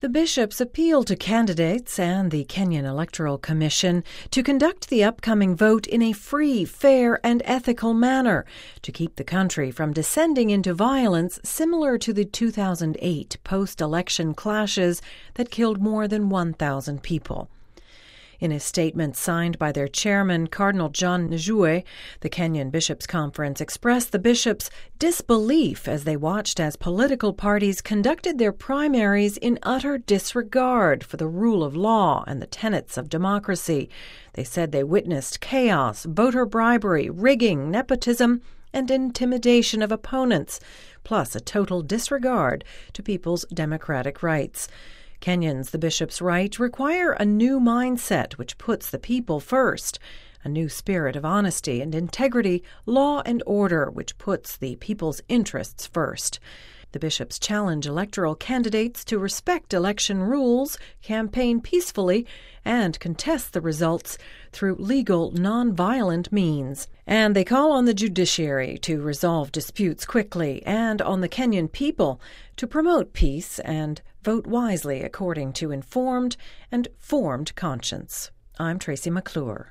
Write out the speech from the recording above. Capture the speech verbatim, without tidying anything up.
The bishops appeal to candidates and the Kenyan Electoral Commission to conduct the upcoming vote in a free, fair and ethical manner to keep the country from descending into violence similar to the two thousand eight post-election clashes that killed more than one thousand people. In a statement signed by their chairman, Cardinal John Njue, the Kenyan Bishops' Conference expressed the bishops' disbelief as they watched as political parties conducted their primaries in utter disregard for the rule of law and the tenets of democracy. They said they witnessed chaos, voter bribery, rigging, nepotism, and intimidation of opponents, plus a total disregard to people's democratic rights. Kenyans, the bishops write, require a new mindset which puts the people first, a new spirit of honesty and integrity, law and order which puts the people's interests first. The bishops challenge electoral candidates to respect election rules, campaign peacefully, and contest the results through legal, non-violent means. And they call on the judiciary to resolve disputes quickly and on the Kenyan people to promote peace and vote wisely according to informed and formed conscience. I'm Tracy McClure.